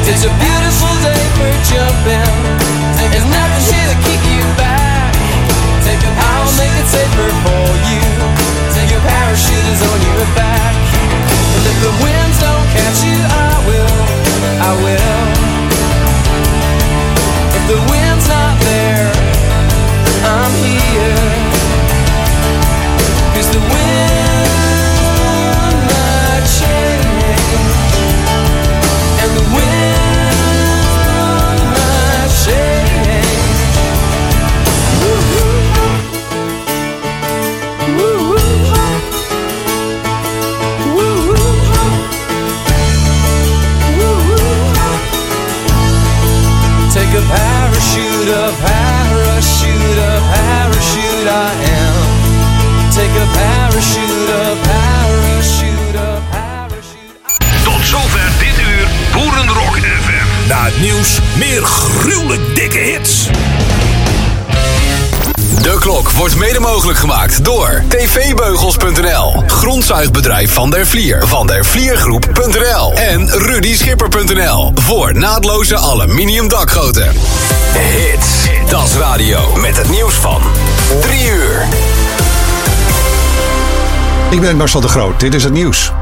It's a beautiful day for jumping. There's nothing here to keep you back. I'll make it safer for you. Your parachute is on your back. And if the winds don't catch you, I will. If the wind's not there, I'm here. 'Cause the wind might change, and the wind might change. Woo-hoo. Woo-hoo. Woo-hoo. Woo-hoo. Take a parachute, a parachute, a parachute I am. Take a parachute, a parachute, a parachute. Tot zover dit uur Boerenrock FM. Na het nieuws meer gruwelijk dikke hits. De klok wordt mede mogelijk gemaakt door tvbeugels.nl, grondzuigbedrijf Van der Vlier, vandervliergroep.nl en rudyschipper.nl voor naadloze aluminium dakgoten. Hits, Das Radio met het nieuws van 3 uur. Ik ben Marcel de Groot, dit is het nieuws.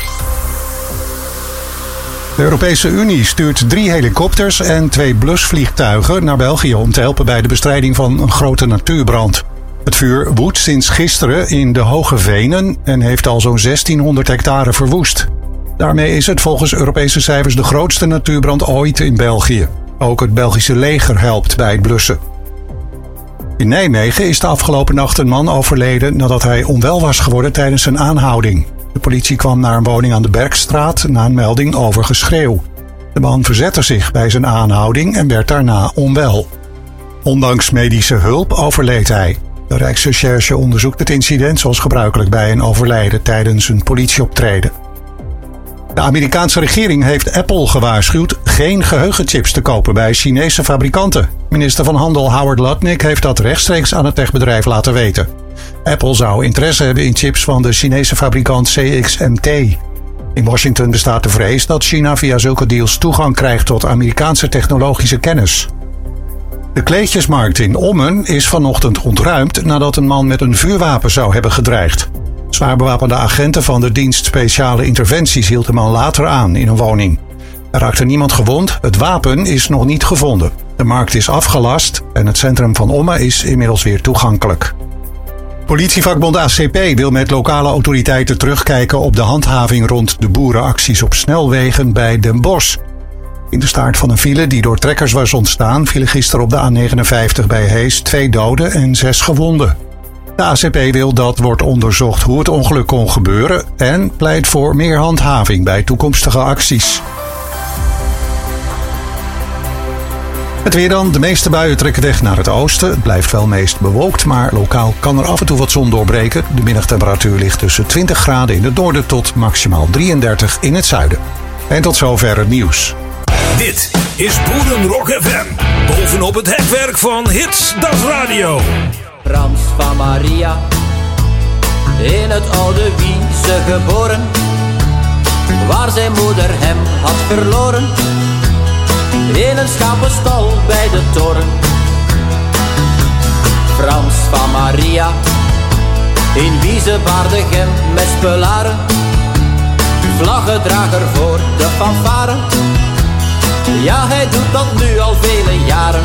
De Europese Unie stuurt 3 helikopters en 2 blusvliegtuigen naar België om te helpen bij de bestrijding van een grote natuurbrand. Het vuur woedt sinds gisteren in de Hoge Venen en heeft al zo'n 1600 hectare verwoest. Daarmee is het volgens Europese cijfers de grootste natuurbrand ooit in België. Ook het Belgische leger helpt bij het blussen. In Nijmegen is de afgelopen nacht een man overleden nadat hij onwel was geworden tijdens een aanhouding. De politie kwam naar een woning aan de Bergstraat na een melding over geschreeuw. De man verzette zich bij zijn aanhouding en werd daarna onwel. Ondanks medische hulp overleed hij. De Rijksrecherche onderzoekt het incident zoals gebruikelijk bij een overlijden tijdens een politieoptreden. De Amerikaanse regering heeft Apple gewaarschuwd geen geheugenchips te kopen bij Chinese fabrikanten. Minister van Handel Howard Lutnick heeft dat rechtstreeks aan het techbedrijf laten weten. Apple zou interesse hebben in chips van de Chinese fabrikant CXMT. In Washington bestaat de vrees dat China via zulke deals toegang krijgt tot Amerikaanse technologische kennis. De kleedjesmarkt in Ommen is vanochtend ontruimd nadat een man met een vuurwapen zou hebben gedreigd. Zwaar bewapende agenten van de dienst speciale interventies hield de man later aan in een woning. Er raakte niemand gewond, het wapen is nog niet gevonden. De markt is afgelast en het centrum van Ommen is inmiddels weer toegankelijk. Politievakbond ACP wil met lokale autoriteiten terugkijken op de handhaving rond de boerenacties op snelwegen bij Den Bosch. In de staart van een file die door trekkers was ontstaan vielen gisteren op de A59 bij Hees 2 doden en 6 gewonden. De ACP wil dat wordt onderzocht hoe het ongeluk kon gebeuren en pleit voor meer handhaving bij toekomstige acties. Het weer dan. De meeste buien trekken weg naar het oosten. Het blijft wel meest bewolkt, maar lokaal kan er af en toe wat zon doorbreken. De middagtemperatuur ligt tussen 20 graden in het noorden tot maximaal 33 in het zuiden. En tot zover het nieuws. Dit is Boerenrock FM. Bovenop het hekwerk van Hits Das Radio. Frans van Maria, in het oude Wiese geboren, waar zijn moeder hem had verloren, in een schapenstal bij de toren. Frans van Maria, in Wiese Baardegem met spelaren, vlaggedrager voor de fanfare. Ja, hij doet dat nu al vele jaren.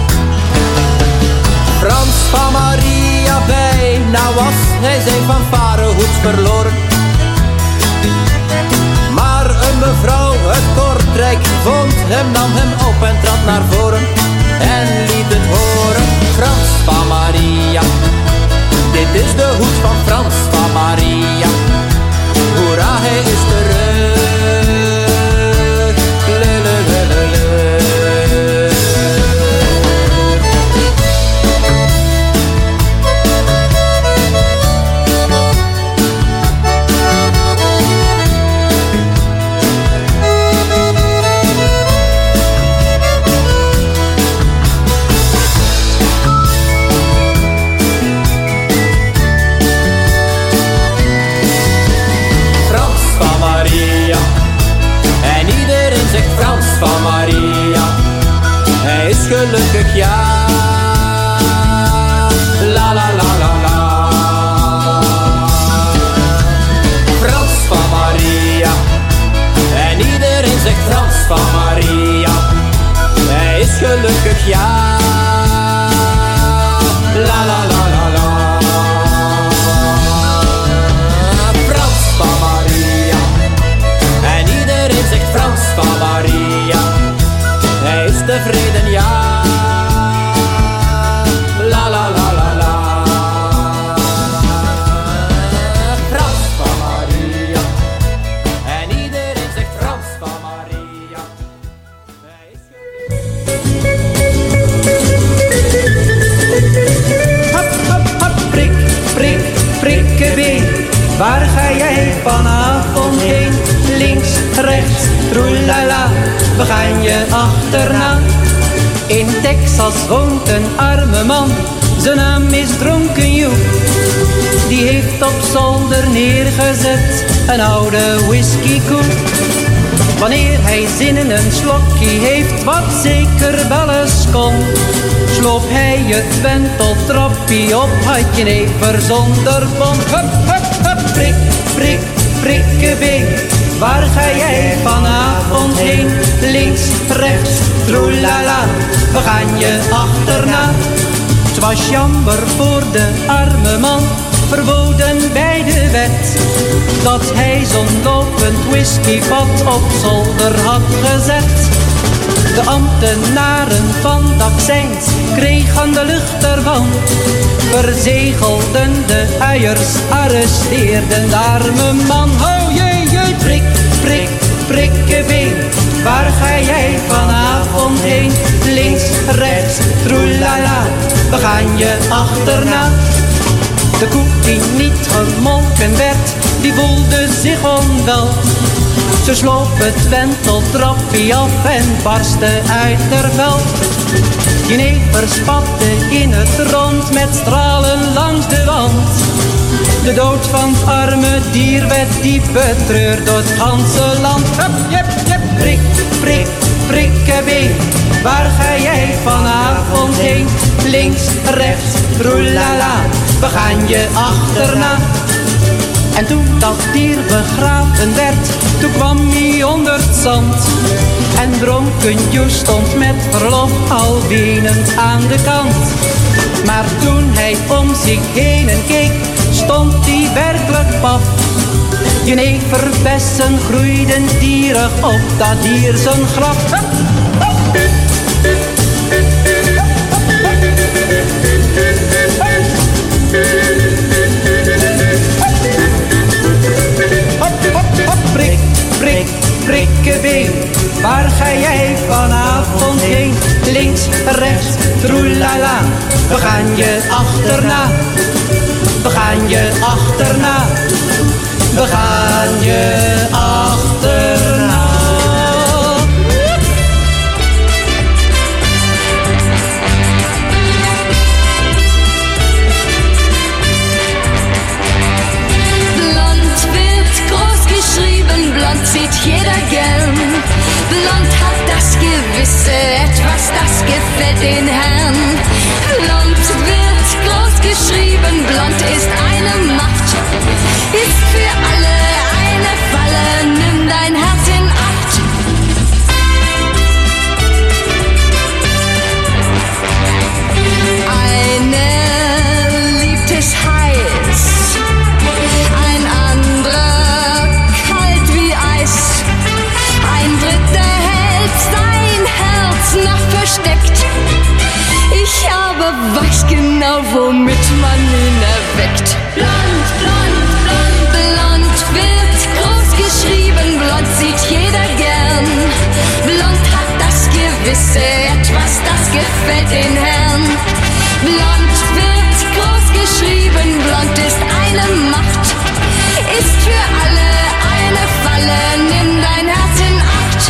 Frans van Maria, bijna was hij zijn fanfarehoed verloren. Maar een mevrouw uit Kortrijk vond hem, nam hem op en trad naar voren en liet het horen. Frans van Maria, dit is de hoed van Frans van Maria. Hoera, hij is terug. van Maria, hij is gelukkig, ja. La la la la la. Frans van Maria, en iedereen zegt Frans van Maria, hij is tevreden, ja. La la la la la. Frans van Maria, en iedereen zegt Frans van Maria, hij is hop, hop, hop, prik, prik, prikkebeen. Waar ga jij vanavond heen? Links, rechts, troelala, we gaan je achterna. In Texas woont een arme man, zijn naam is Dronken Joep. Die heeft op zolder neergezet een oude whiskykoep. Wanneer hij zin in een slokje heeft, wat zeker wel eens kon, sloop hij het wenteltrappie op, had je never zonder bond. Hup, hup, hup, prik, prik, prikkebeen. Waar ga jij vanavond heen? Links, rechts, troelala, we gaan je achterna. 'Het was jammer voor de arme man, verboden bij de wet, dat hij zo'n lopend whiskyvat op zolder had gezet. De ambtenaren van de accijns kregen de lucht ervan, verzegelden de uiers, arresteerden de arme man. Oh jee, jee, prik, prik, prikkebeen. Waar ga jij vanavond heen? Links, rechts, troelala, we gaan je achterna. De koe die niet gemolken werd, die voelde zich onwel. Ze sloop het wenteltrappie af en barstte uit haar vel. Jenever spatte in het rond met stralen langs de wand. De dood van het arme dier werd diep betreurd door het ganse land. Hup, jep, jep, prik, prik, prikkebeen. Waar ga jij vanavond heen? Links, rechts, roelala, we gaan je achterna. En toen dat dier begraven werd, toen kwam hij onder het zand. En Dronken Joe stond met verlof al wenend aan de kant. Maar toen hij om zich heen keek, stond hij werkelijk paf. Jeneverbessen groeiden dierig op dat dier zijn graf. Prik, prik, prikkebeen. Waar ga jij vanavond heen? Links, rechts, troelala, we gaan je achterna. We gaan je achterna. We gaan je achterna. Blond sieht jeder gern. Blond hat das gewisse Etwas, das gefällt den Herrn. Blond wird groß geschrieben, blond ist eine Macht. Ist für alle eine Falle, nimm dein Herz in Acht. Eine liebt es heiß, ein anderer ein Dritter hält sein Herz noch versteckt. Ich aber weiß genau, womit man ihn erweckt. Blond, blond, blond, blond wird groß geschrieben, blond sieht jeder gern. Blond hat das gewisse Etwas, das gefällt den Herrn. Blond wird groß geschrieben, blond ist eine Macht, ist für alle eine Falle, nimm dein Herz in Acht.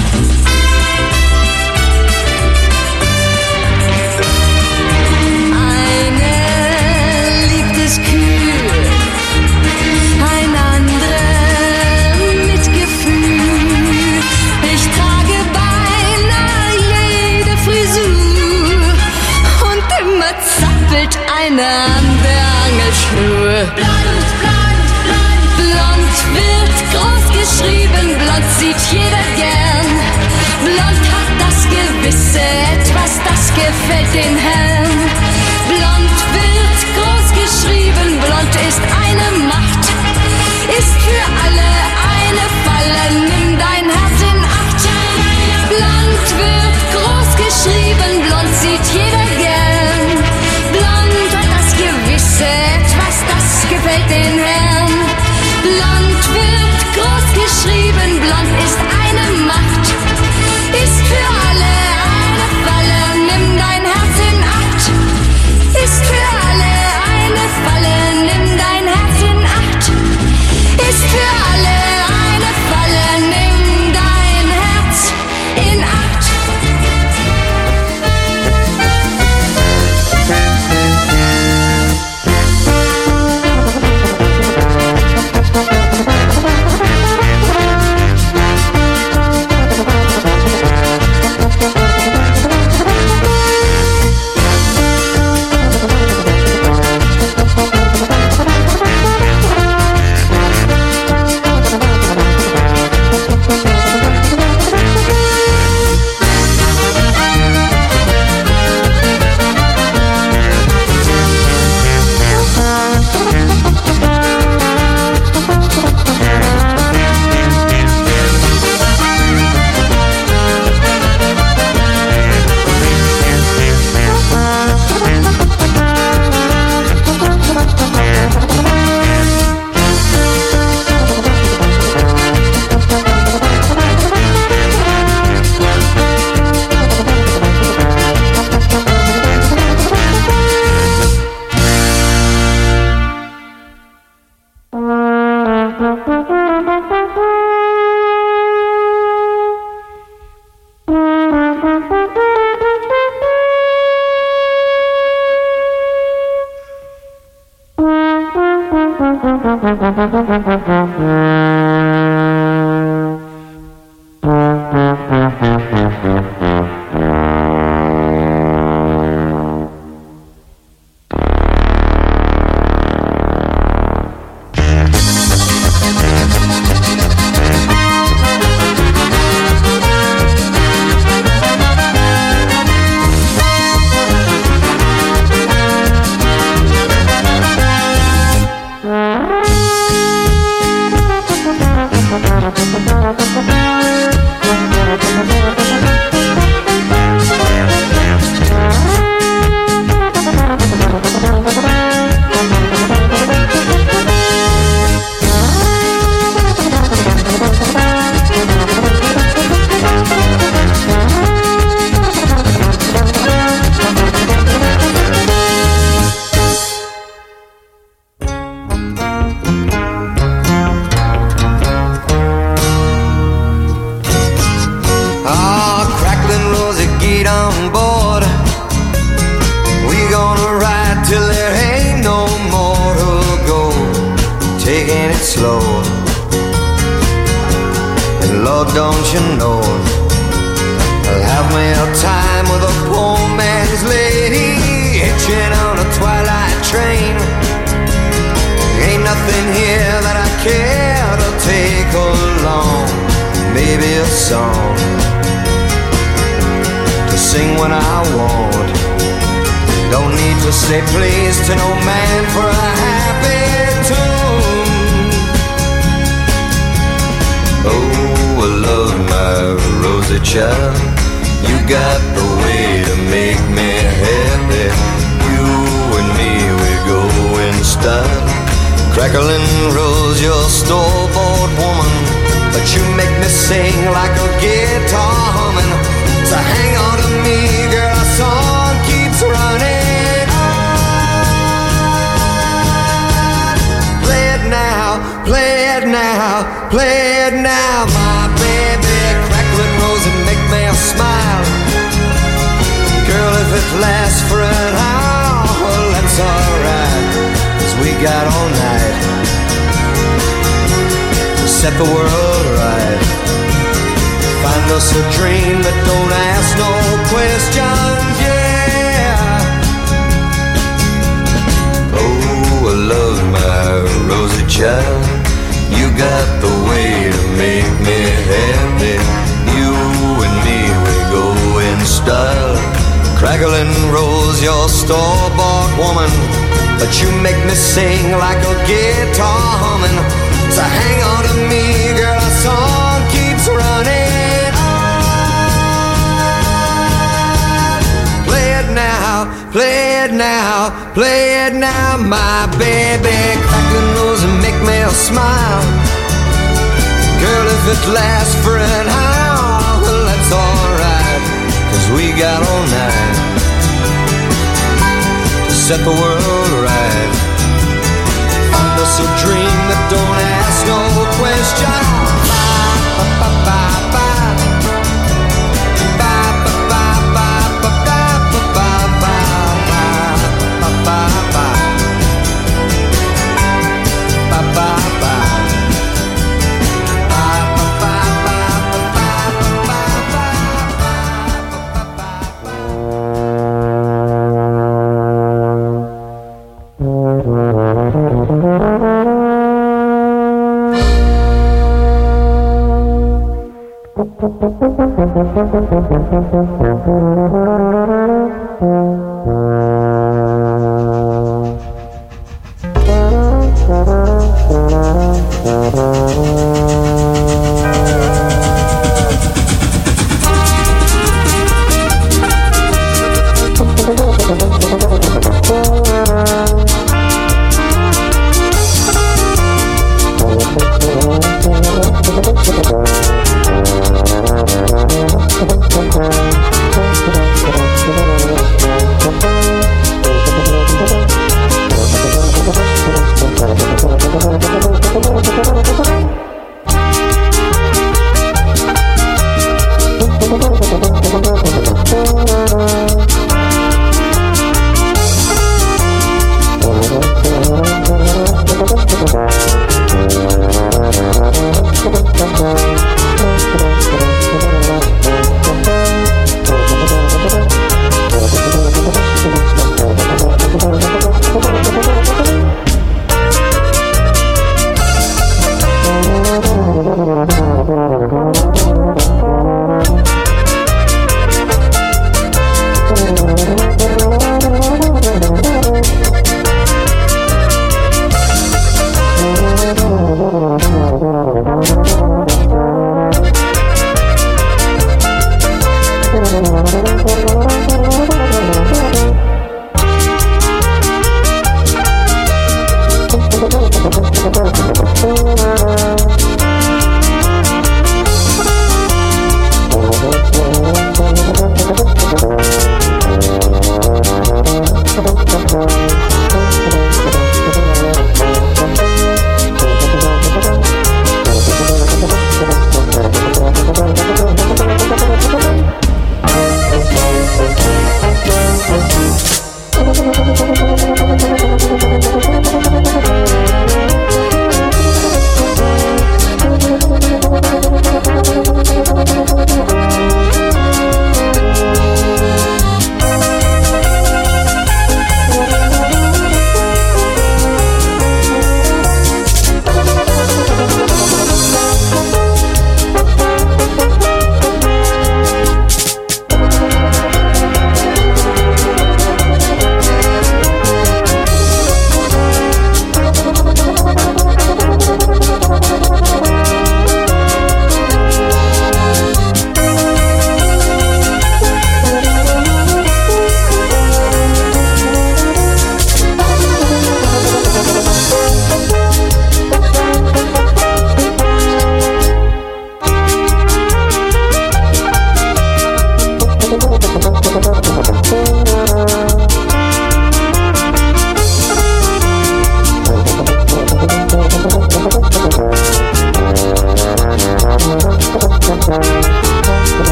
Eine liebt es kühl, ein anderer mit Gefühl. Ich trage beinahe jede Frisur und immer zappelt eine an der Angelschnur. Blond, blond, blond, blond wird groß geschrieben, blond sieht jeder gern. gefällt den Herrn. Blond wird groß geschrieben, blond ist eine Macht, ist für alle eine Falle, nimm dein Herz in Acht. Blond wird groß geschrieben, blond sieht jeder gern. Blond hat das gewisse Etwas, das gefällt den Herrn. Blond wird groß geschrieben, blond ist eine Macht, ist für alle eine Falle, nimm dein Herz in Acht. Ist für alle eine Falle, nimm dein Herz in Acht. Ist für alle eine Falle, nimm dein Herz in Acht. Marilyn Rose, you're store-bought woman, but you make me sing like a guitar humming. So hang on to me, girl, our song keeps running on. Play it now, play it now, play it now, my baby. Crack the nose and make me smile. Girl, if it lasts for an hour, well, that's alright, 'cause we got all night to set the world right. Find us a dream that don't ask no question.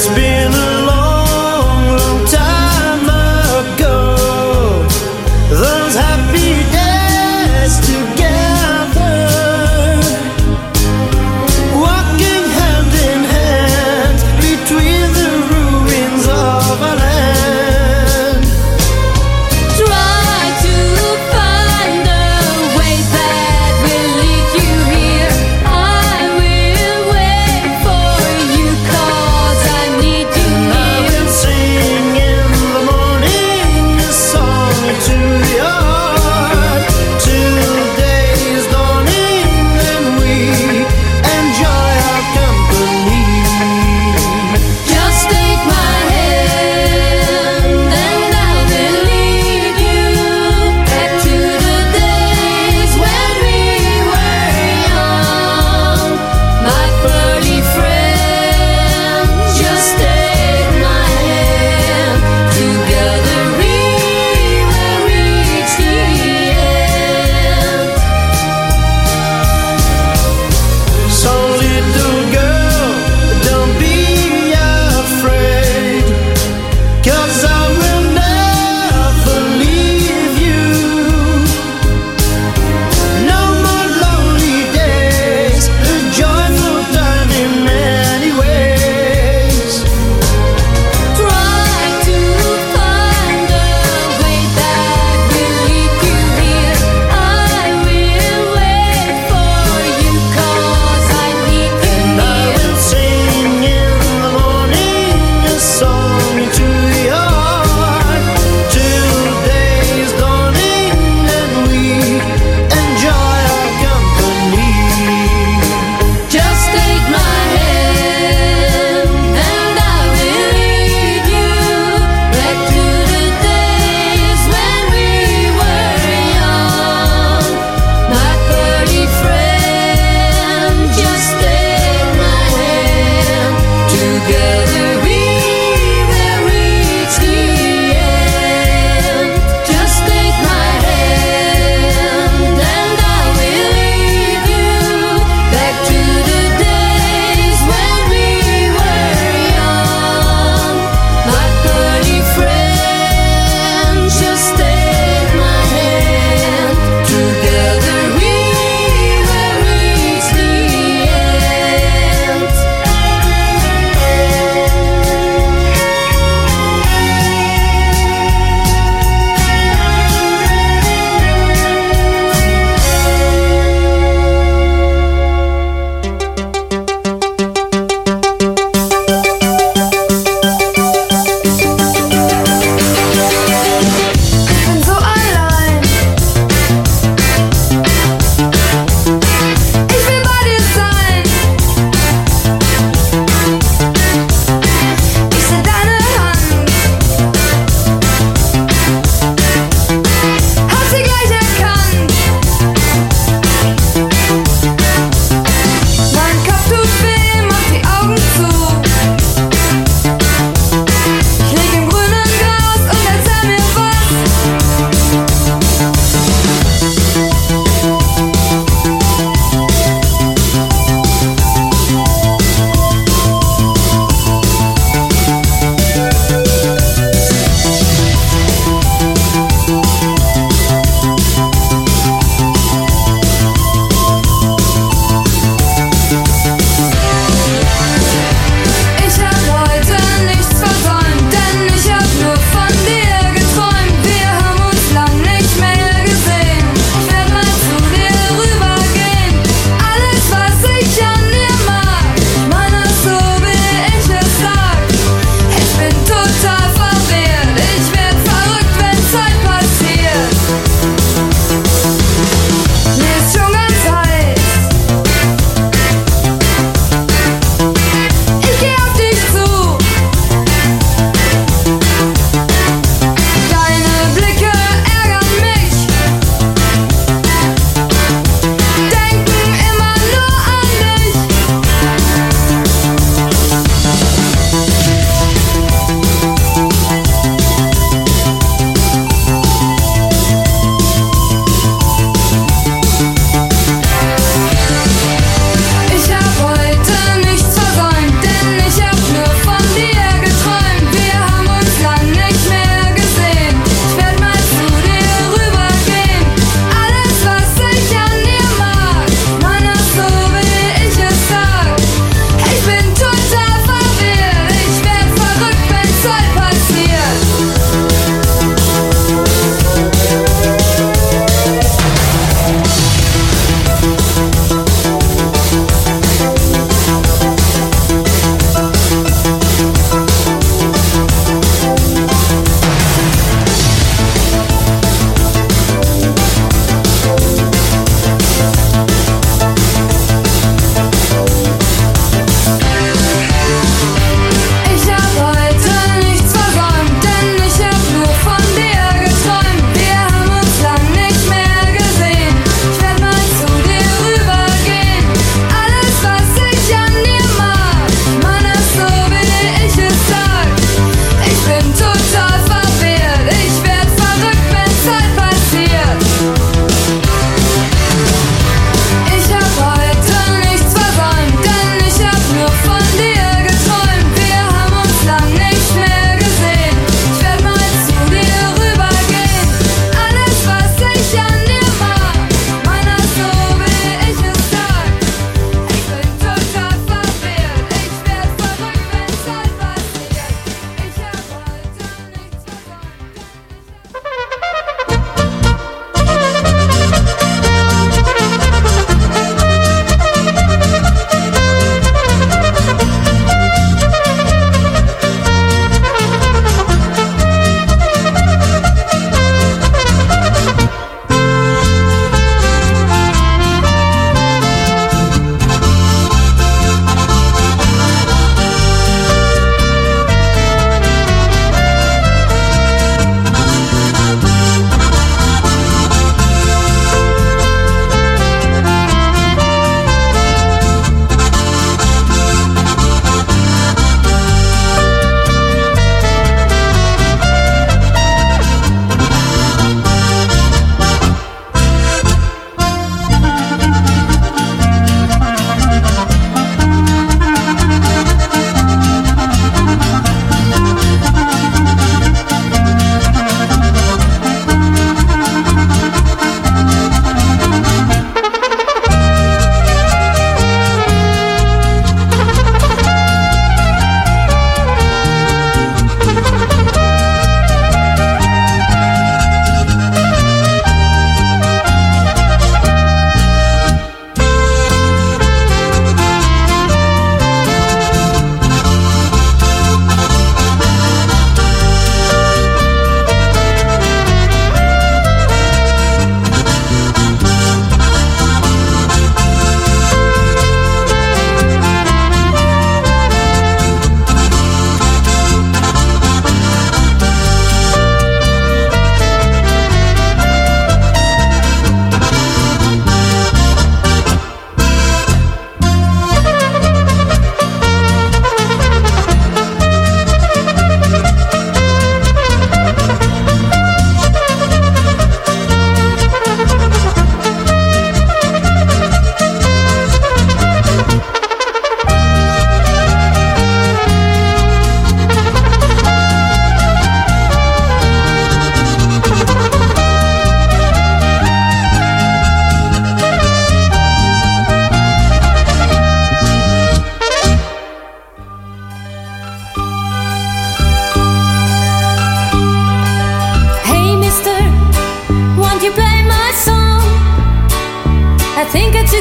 been a long, long time ago. Those happy days together, walking hand in hand between the ruins of our land. Try to find a way that will lead you here. I will wait for you 'cause I need you near.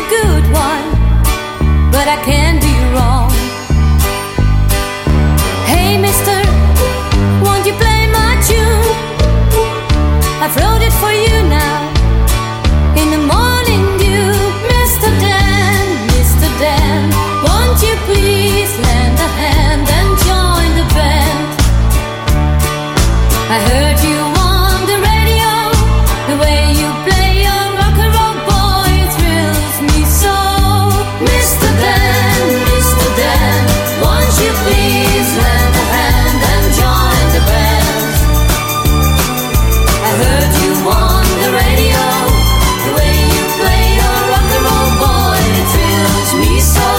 good one, but I can't be wrong. Hey mister, won't you play my tune? I've wrote it for you now, in the morning dew. Mr. Dan, won't you please lend a hand and join the band? I heard you on the radio, the way you play your rock and roll, boy, it thrills me so. Mr. Dan, won't you please lend a hand and join the band? I heard you on the radio, the way you play your rock and roll, boy, it thrills me so.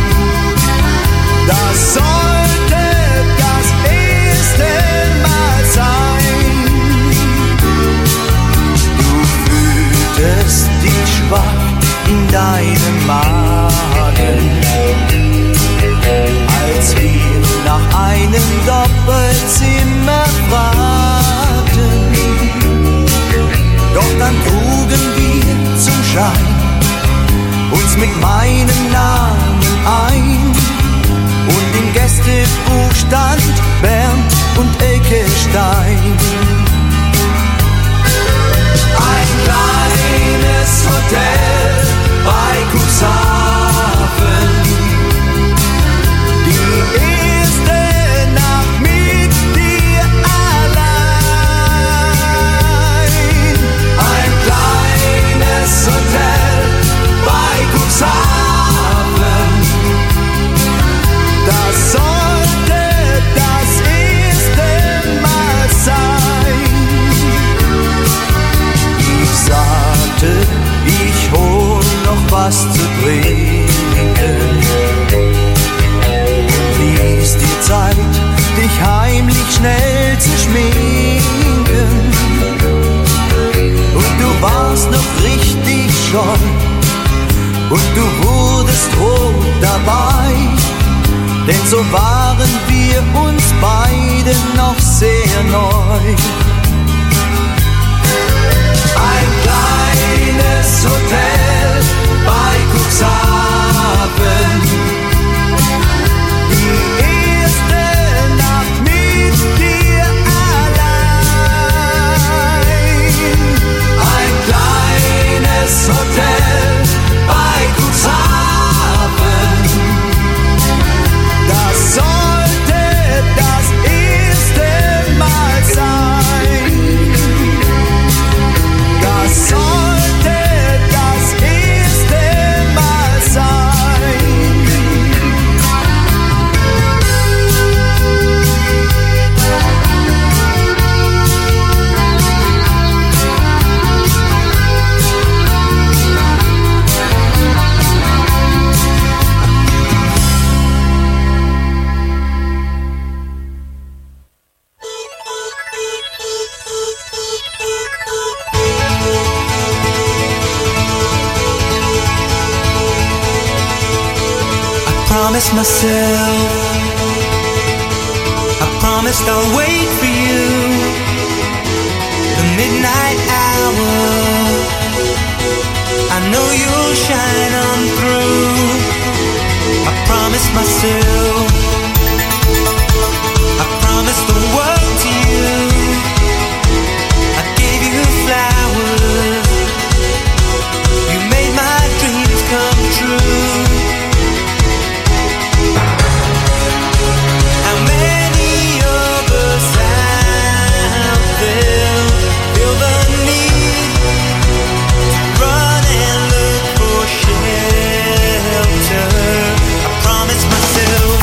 Das sollte das erste Mal sein. so waren wir uns beide noch sehr neu. Ein kleines Hotel bei Cuxhaven. Die erste Nacht mit dir allein. Ein kleines Hotel bei Cuxhaven. Das sollte das erste Mal sein. Das sollte das erste Mal sein. Promised myself, I promised I'll wait for you. The midnight hour, I know you'll shine on through. I promised myself, I promised the world to you. I gave you flowers, you made my dreams come true. I promised myself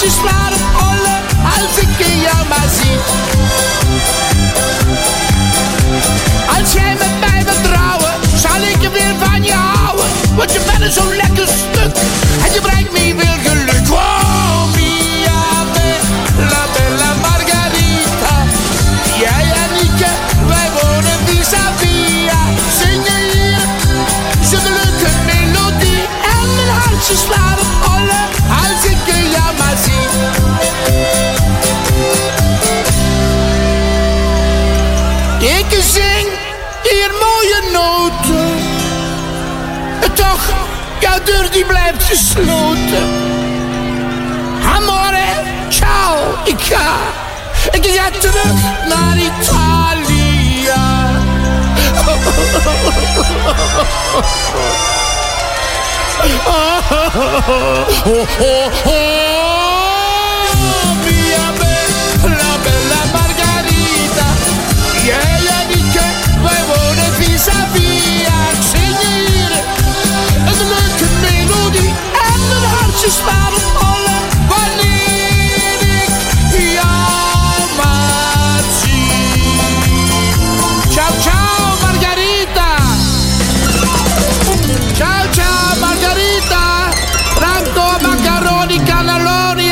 hartje slaat op holle als ik jou maar zie. Als jij met mij wilt trouwen, zal ik er weer van je houden. Want je bent zo'n lekker stuk en je brengt me weer geluk. Oh, mia bella, bella Margarita. Jij en ik, wij wonen vis-à-vis. Zingen hier zo'n leuke melodie. En mijn hartje slaat op holle als ik jou maar zie. Ik zing hier mooie noten. Toch, jouw deur die blijft gesloten. Amore, ciao, ik ga terug naar Italië. Mia bella, bella Margarita. Jij en ik, wij wonen vis-à-vis. Ik zing hier een leuke melodie en mijn hartje slaat op holle wanneer ik jou maar zie. Ciao, ciao Margarita. Ciao, ciao Margarita. Franco, macaroni, cannelloni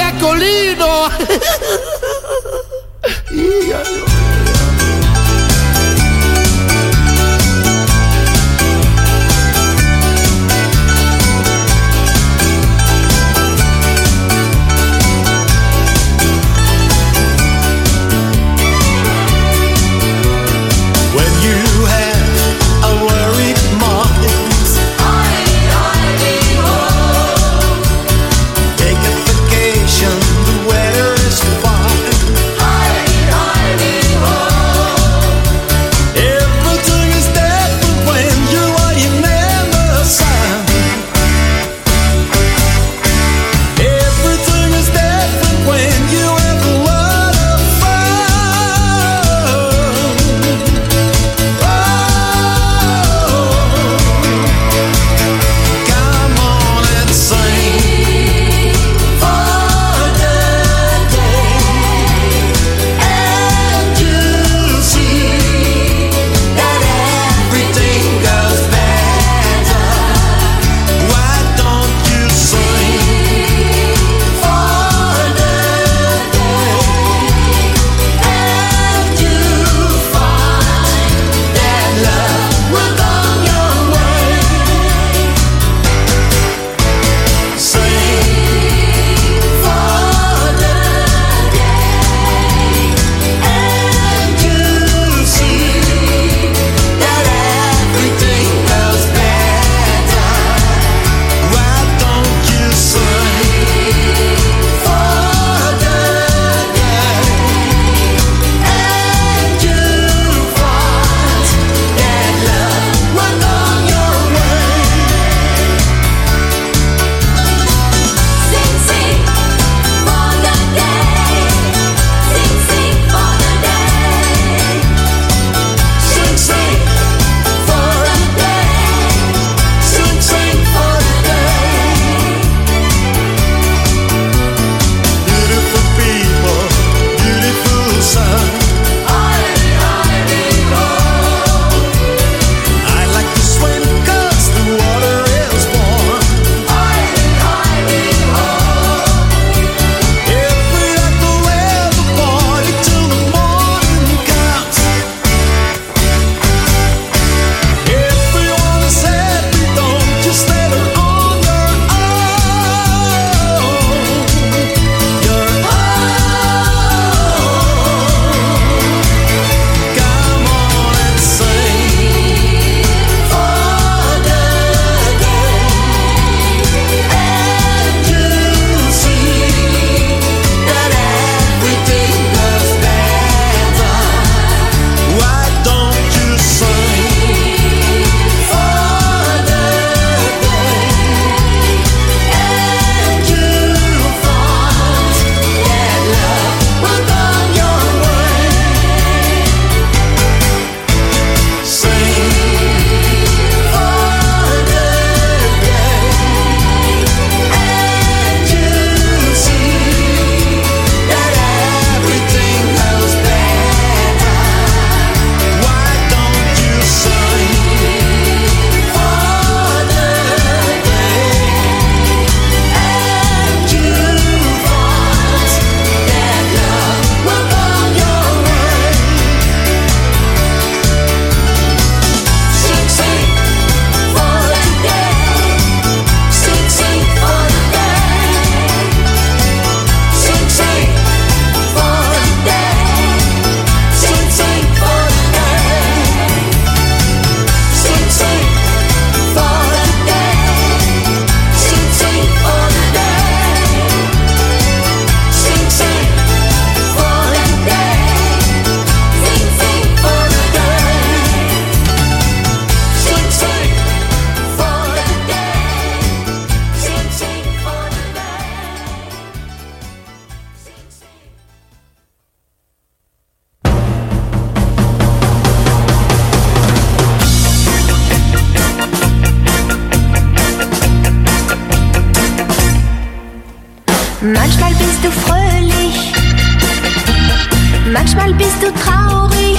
Manchmal bist du traurig,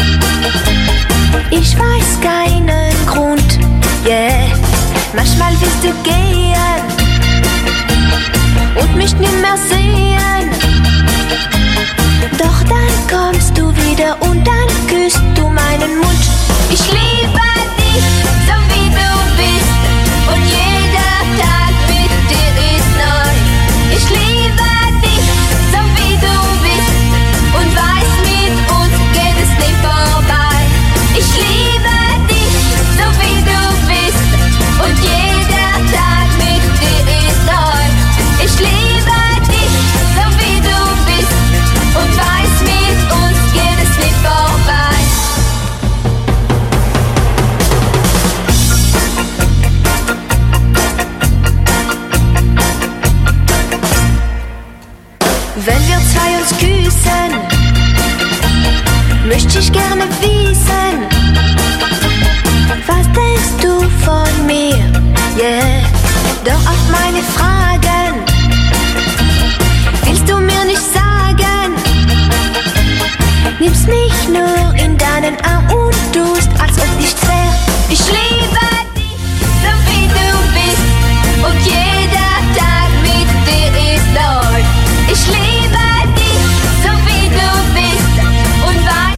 ich weiß keinen Grund, yeah. Manchmal willst du gehen und mich nicht mehr sehen. Doch dann kommst du wieder und dann küsst du meinen Mund. Ich liebe dich, so wie du bist, und jeder Tag mit dir ist neu. Ich liebe dich, so wie du bist, und weiß, mit uns geht es nicht vorbei. Ich liebe dich, so wie du bist, und jeder Tag mit dir ist neu. Ich liebe dich, so wie du bist, und weiß, mit uns geht es nicht vorbei. Wenn wir zwei uns küssen, möchte ich gerne wissen, was denkst du von mir, yeah. Doch auf meine Fragen willst du mir nicht sagen. Nimmst mich nur in deinen Arm und tust, als ob nichts wär. Ich liebe dich, so wie du bist, und jeder Tag mit dir ist neu. Ich liebe dich, so wie du bist, und weiß.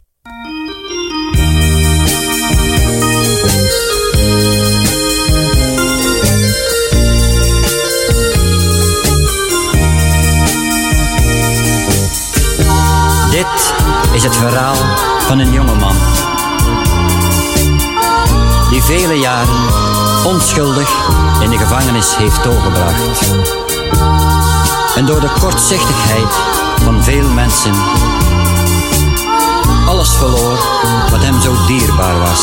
Dit is het verhaal van een jongeman die vele jaren onschuldig in de gevangenis heeft doorgebracht. En door de kortzichtigheid van veel mensen alles verloor wat hem zo dierbaar was.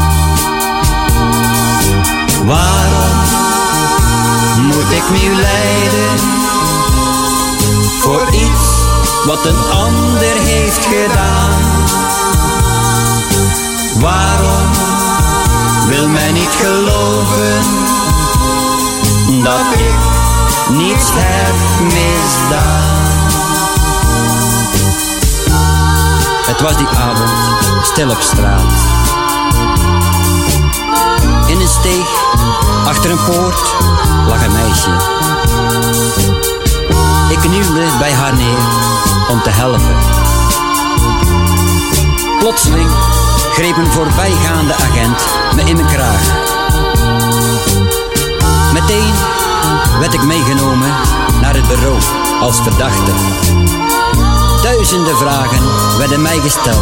Waarom moet ik nu lijden voor iets wat een ander heeft gedaan? Waarom wil mij niet geloven dat ik niets heb misdaan? Het was die avond stil op straat. In een steeg achter een poort lag een meisje. Ik knielde bij haar neer om te helpen. Plotseling greep een voorbijgaande agent me in mijn kraag. Meteen werd ik meegenomen naar het bureau als verdachte. Duizenden vragen werden mij gesteld.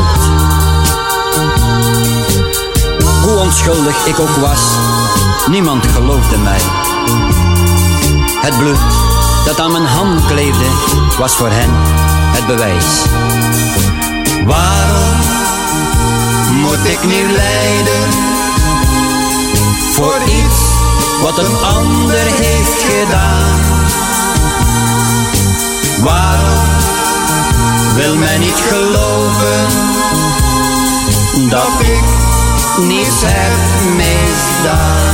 Hoe onschuldig ik ook was, niemand geloofde mij. Het bloed dat aan mijn hand kleefde, was voor hen het bewijs. Waarom moet ik nu lijden voor iets wat een ander heeft gedaan? Waarom wil mij niet geloven dat ik niets heb misdaan?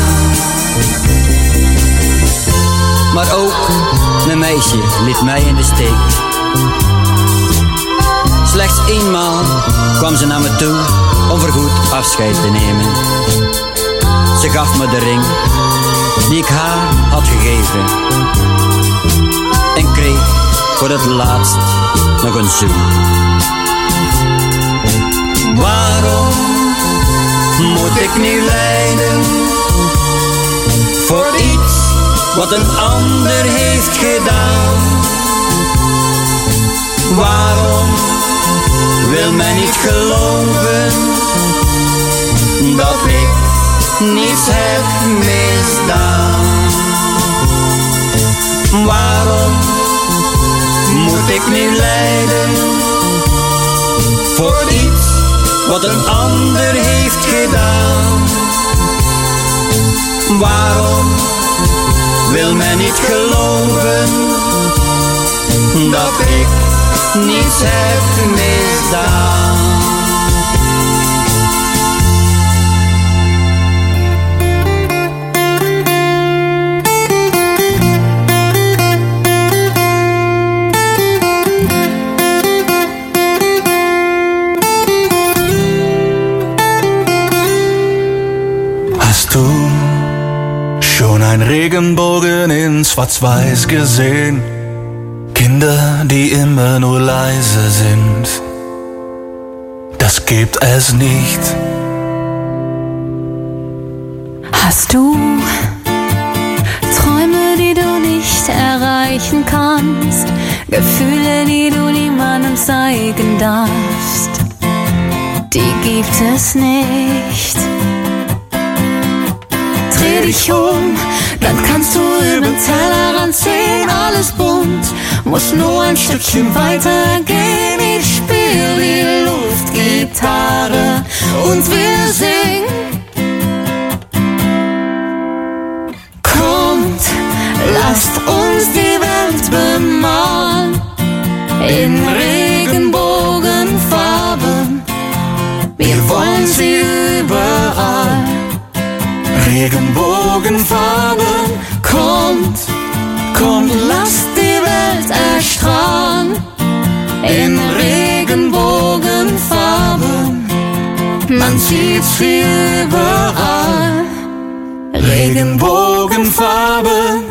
Maar ook mijn meisje liet mij in de steek. Slechts eenmaal kwam ze naar me toe om voorgoed afscheid te nemen. Ze gaf me de ring die ik haar had gegeven en kreeg voor het laatst nog een zoen. Waarom moet ik nu lijden voor iets wat een ander heeft gedaan? Waarom wil mij niet geloven dat ik niets heb misdaan? Waarom moet ik nu lijden voor iets wat een ander heeft gedaan? Waarom wil mij niet geloven dat ik niets heb misdaan? Hast du schon ein Regenbogen in Schwarz-Weiß gesehen? Kinder, die immer nur leise sind, das gibt es nicht. Hast du Träume, die du nicht erreichen kannst, Gefühle, die du niemandem zeigen darfst? Die gibt es nicht. Dreh dich um, dann kannst du über den Tellerrand sehen. Alles bunt, muss nur ein Stückchen weitergehen. Ich spiel die Luftgitarre und wir singen. Kommt, lasst uns die Welt bemalen in Regenbogenfarben. Wir wollen sie überall. Regenbogenfarben, kommt, lasst die Welt erstrahlen. In Regenbogenfarben, man sieht sie überall. Regenbogenfarben.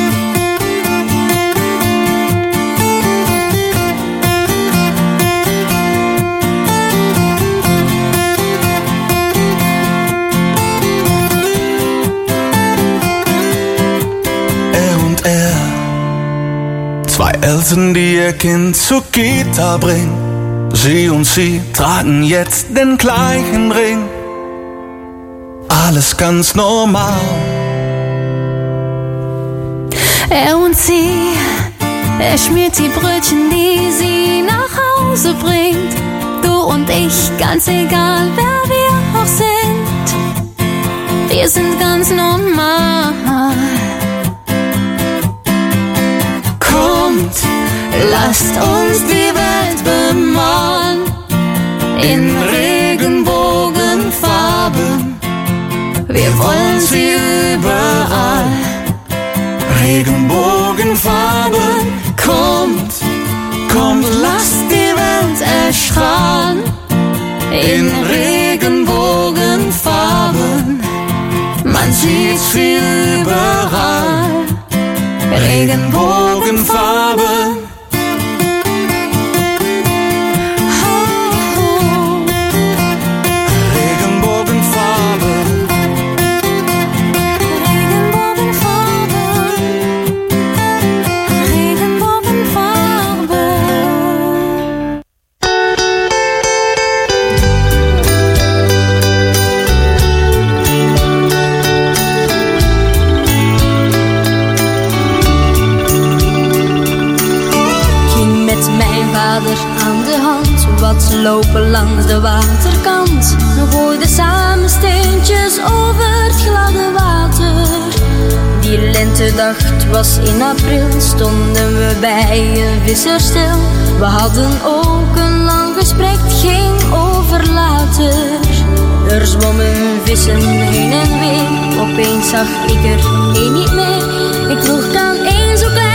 Zwei Eltern, die ihr Kind zur Kita bringen. Sie und sie tragen jetzt den gleichen Ring. Alles ganz normal. Er und sie, er schmiert die Brötchen, die sie nach Hause bringt. Du und ich, ganz egal, wer wir auch sind. Wir sind ganz normal. Kommt, lasst uns die Welt bemalen in Regenbogenfarben. Wir wollen sie überall. Regenbogenfarben, kommt, lasst die Welt erstrahlen in Regenbogenfarben. Man sieht sie überall. Regenbogenfarben. Aan de hand, wat lopen langs de waterkant. We gooiden samen steentjes over het gladde water. Die lentedag, het was in april, stonden we bij een visser stil. We hadden ook een lang gesprek, het ging over later. Er zwommen vissen heen en weer, opeens zag ik er één niet meer. Ik vroeg aan één zo klein.